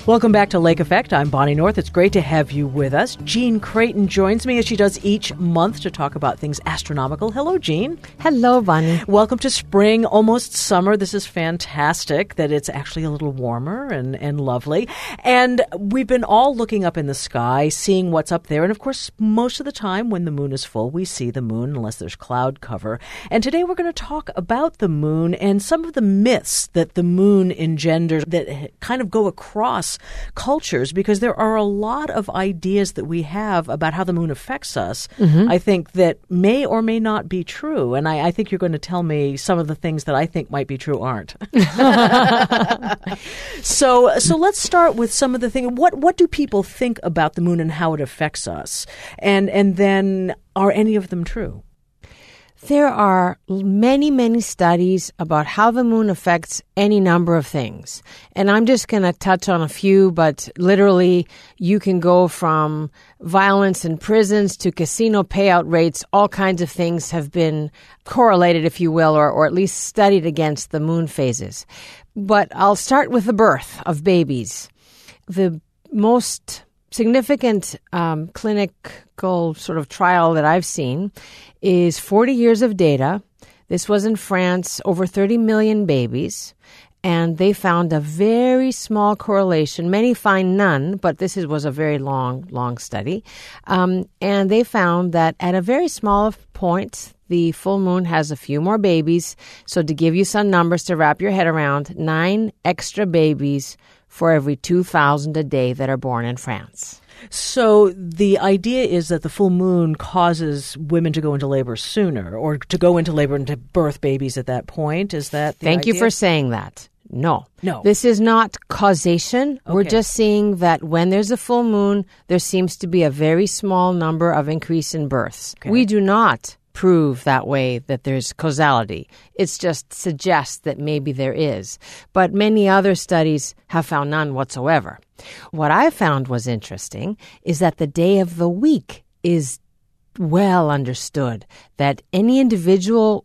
Welcome back to Lake Effect. I'm Bonnie North. It's great to have you with us. Jean Creighton joins me as she does each month to talk about things astronomical. Hello, Jean. Hello, Bonnie. Welcome to spring, almost summer. This is fantastic that it's actually a little warmer and lovely. And we've been all looking up in the sky, seeing what's up there. And, of course, most of the time when the moon is full, we see the moon unless there's cloud cover. And today we're going to talk about the moon and some of the myths that the moon engenders that kind of go across cultures, because there are a lot of ideas that we have about how the moon affects us, I think, that may or may not be true. And I think you're going to tell me some of the things that I think might be true aren't. So let's start with some of the things. What do people think about the moon and how it affects us? And then, are any of them true? There are many, many studies about how the moon affects any number of things. And I'm just going to touch on a few, but literally you can go from violence in prisons to casino payout rates. All kinds of things have been correlated, if you will, or at least studied against the moon phases. But I'll start with the birth of babies. The most significant clinical sort of trial that I've seen is 40 years of data. This was in France, over 30 million babies, and they found a very small correlation. Many find none, but this was a very long study. And they found that at a very small point, the full moon has a few more babies. So to give you some numbers to wrap your head around, 9 extra babies for every 2,000 a day that are born in France. So the idea is that the full moon causes women to go into labor sooner, or to go into labor and to birth babies at that point. Is that the Thank idea? you for saying that. No. No. This is not causation. Okay. We're just seeing that when there's a full moon, there seems to be a very small number of increase in births. Okay. We do not prove that way that there's causality. It's just suggests that maybe there is. But many other studies have found none whatsoever. What I found was interesting is that the day of the week is well understood, that any individual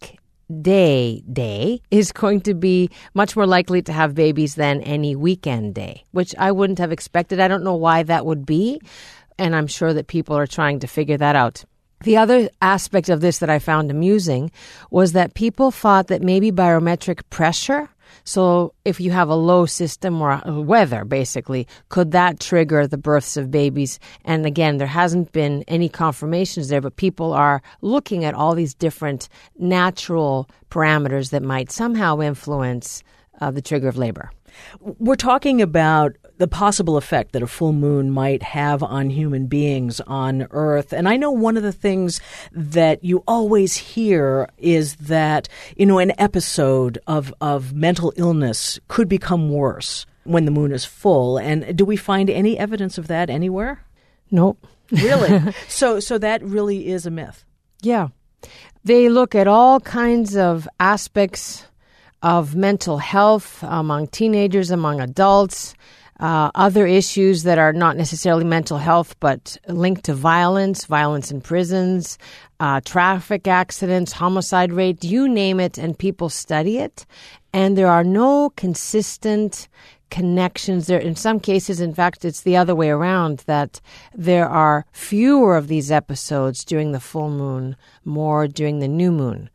weekday is going to be much more likely to have babies than any weekend day, which I wouldn't have expected. I don't know why that would be, and I'm sure that people are trying to figure that out. The other aspect of this that I found amusing was that people thought that maybe barometric pressure, so if you have a low system or weather, basically, could that trigger the births of babies? And again, there hasn't been any confirmations there, but people are looking at all these different natural parameters that might somehow influence the trigger of labor. We're talking about the possible effect that a full moon might have on human beings on Earth. And I know one of the things that you always hear is that, an episode of mental illness could become worse when the moon is full. And do we find any evidence of that anywhere? Nope. Really? So that really is a myth. Yeah. They look at all kinds of aspects of mental health among teenagers, among adults, other issues that are not necessarily mental health, but linked to violence in prisons, traffic accidents, homicide rate, you name it, and people study it. And there are no consistent connections there. In some cases, in fact, it's the other way around, that there are fewer of these episodes during the full moon, more during the new moon.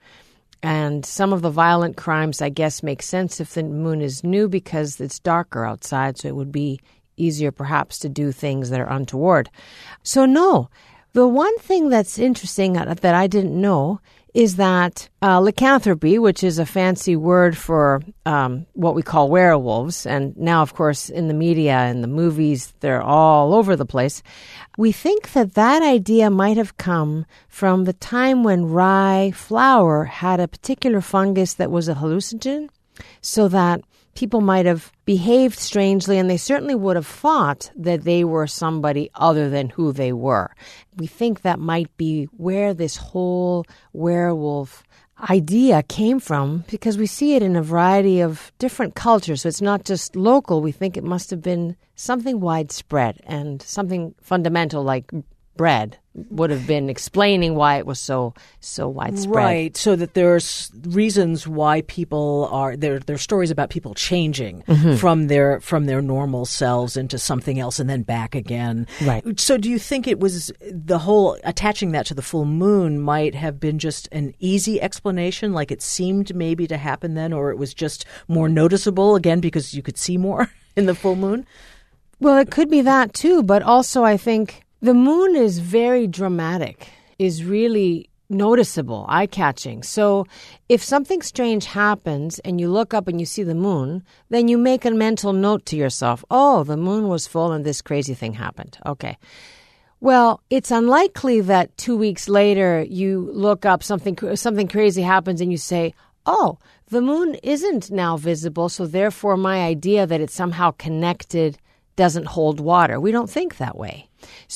And some of the violent crimes, I guess, make sense if the moon is new because it's darker outside, so it would be easier perhaps to do things that are untoward. So no, the one thing that's interesting that I didn't know is that lycanthropy, which is a fancy word for what we call werewolves, and now, of course, in the media and the movies, they're all over the place. We think that idea might have come from the time when rye flour had a particular fungus that was a hallucinogen, so that people might have behaved strangely, and they certainly would have thought that they were somebody other than who they were. We think that might be where this whole werewolf idea came from, because we see it in a variety of different cultures. So it's not just local. We think it must have been something widespread and something fundamental like bread would have been explaining why it was so widespread. Right, so that there's reasons why people are there's stories about people changing from their normal selves into something else and then back again. Right. So do you think it was the whole attaching that to the full moon might have been just an easy explanation, like it seemed maybe to happen then, or it was just more noticeable again because you could see more in the full moon? Well, it could be that too, but also I think the moon is very dramatic, is really noticeable, eye-catching. So if something strange happens and you look up and you see the moon, then you make a mental note to yourself, oh, the moon was full and this crazy thing happened. Okay. Well, it's unlikely that 2 weeks later you look up, something crazy happens and you say, oh, the moon isn't now visible, so therefore my idea that it's somehow connected doesn't hold water. We don't think that way.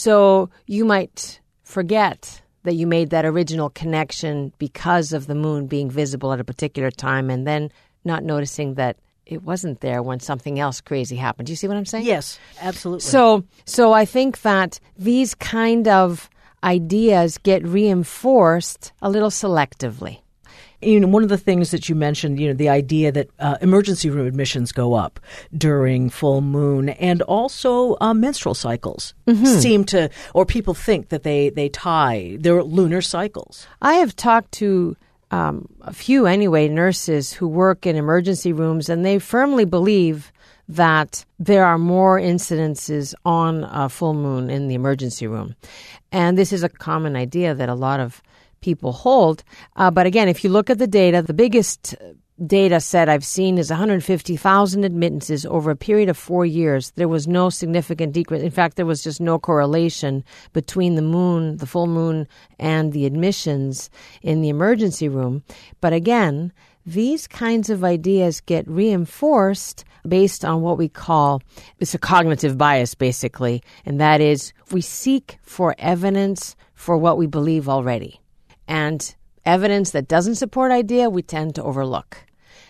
So you might forget that you made that original connection because of the moon being visible at a particular time and then not noticing that it wasn't there when something else crazy happened. Do you see what I'm saying? Yes, absolutely. So I think that these kind of ideas get reinforced a little selectively. One of the things that you mentioned, the idea that emergency room admissions go up during full moon, and also menstrual cycles seem to, or people think that they tie their lunar cycles. I have talked to a few, anyway, nurses who work in emergency rooms, and they firmly believe that there are more incidences on a full moon in the emergency room. And this is a common idea that a lot of people hold. But again, if you look at the data, the biggest data set I've seen is 150,000 admittances over a period of 4 years. There was no significant decrease. In fact, there was just no correlation between the moon, the full moon, and the admissions in the emergency room. But again, these kinds of ideas get reinforced based on what we call, it's a cognitive bias, basically, and that is we seek for evidence for what we believe already. And evidence that doesn't support idea, we tend to overlook.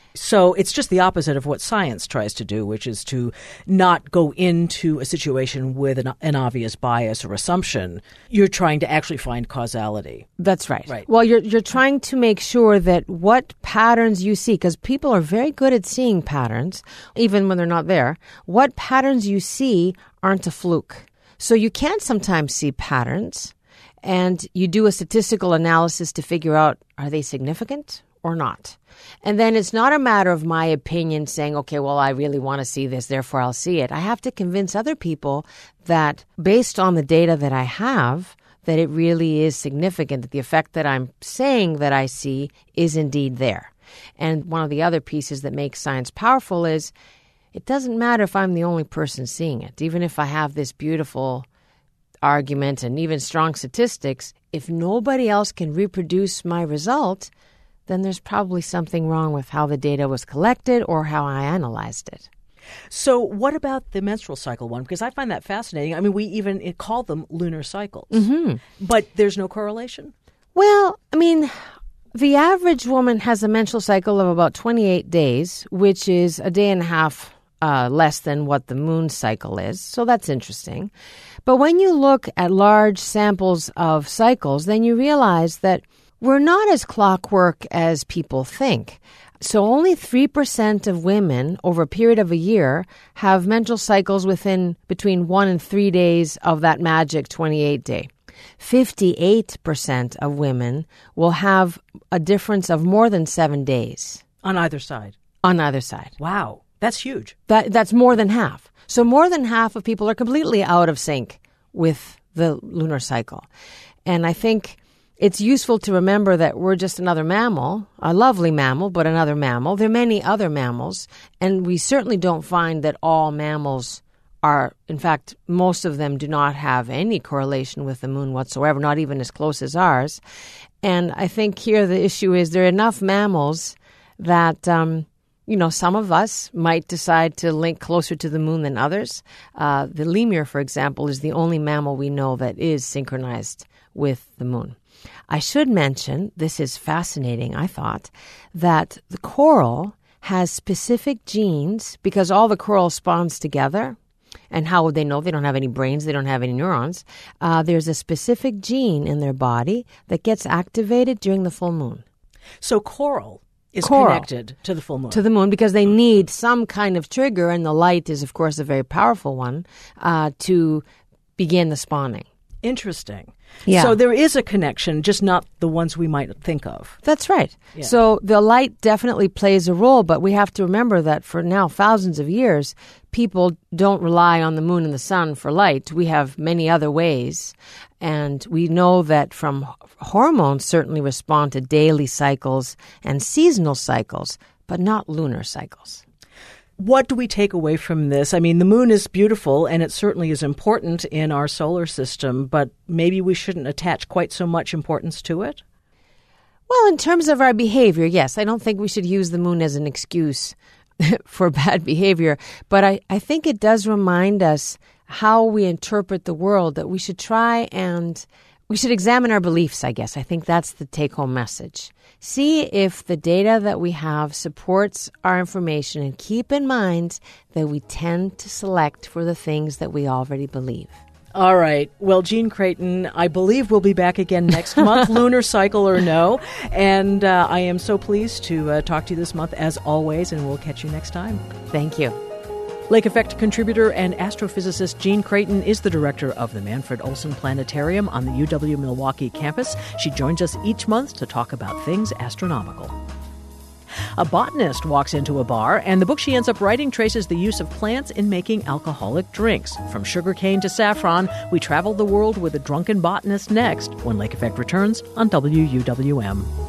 So it's just the opposite of what science tries to do, which is to not go into a situation with an obvious bias or assumption. You're trying to actually find causality. That's right. Well, you're trying to make sure that what patterns you see, because people are very good at seeing patterns, even when they're not there, what patterns you see aren't a fluke. So you can sometimes see patterns, and you do a statistical analysis to figure out, are they significant or not? And then it's not a matter of my opinion saying, okay, well, I really want to see this, therefore I'll see it. I have to convince other people that based on the data that I have, that it really is significant, that the effect that I'm saying that I see is indeed there. And one of the other pieces that makes science powerful is it doesn't matter if I'm the only person seeing it. Even if I have this beautiful argument and even strong statistics, if nobody else can reproduce my result, then there's probably something wrong with how the data was collected or how I analyzed it. So what about the menstrual cycle one? Because I find that fascinating. I mean, we even call them lunar cycles, but there's no correlation? Well, I mean, the average woman has a menstrual cycle of about 28 days, which is a day and a half less than what the moon cycle is. So that's interesting. But when you look at large samples of cycles, then you realize that we're not as clockwork as people think. So only 3% of women over a period of a year have menstrual cycles within between 1 and 3 days of that magic 28-day. 58% of women will have a difference of more than 7 days. On either side? On either side. Wow. That's huge. That's more than half. So more than half of people are completely out of sync with the lunar cycle. And I think it's useful to remember that we're just another mammal, a lovely mammal, but another mammal. There are many other mammals, and we certainly don't find that all mammals are, in fact, most of them do not have any correlation with the moon whatsoever, not even as close as ours. And I think here the issue is there are enough mammals that some of us might decide to link closer to the moon than others. The lemur, for example, is the only mammal we know that is synchronized with the moon. I should mention, this is fascinating, I thought, that the coral has specific genes because all the coral spawns together. And how would they know? They don't have any brains. They don't have any neurons. There's a specific gene in their body that gets activated during the full moon. So coral is connected to the full moon. To the moon, because they need some kind of trigger, and the light is, of course, a very powerful one, to begin the spawning. Interesting. Yeah. So there is a connection, just not the ones we might think of. That's right. Yeah. So the light definitely plays a role, but we have to remember that for now thousands of years, people don't rely on the moon and the sun for light. We have many other ways. And we know that from hormones certainly respond to daily cycles and seasonal cycles, but not lunar cycles. What do we take away from this? I mean, the moon is beautiful, and it certainly is important in our solar system, but maybe we shouldn't attach quite so much importance to it? Well, in terms of our behavior, yes. I don't think we should use the moon as an excuse for bad behavior, but I think it does remind us how we interpret the world, that we should try and we should examine our beliefs, I guess. I think that's the take-home message. See if the data that we have supports our information, and keep in mind that we tend to select for the things that we already believe. All right. Well, Jean Creighton, I believe we'll be back again next month, lunar cycle or no. And I am so pleased to talk to you this month, as always, and we'll catch you next time. Thank you. Lake Effect contributor and astrophysicist Jean Creighton is the director of the Manfred Olson Planetarium on the UW-Milwaukee campus. She joins us each month to talk about things astronomical. A botanist walks into a bar, and the book she ends up writing traces the use of plants in making alcoholic drinks. From sugarcane to saffron, we travel the world with a drunken botanist next when Lake Effect returns on WUWM.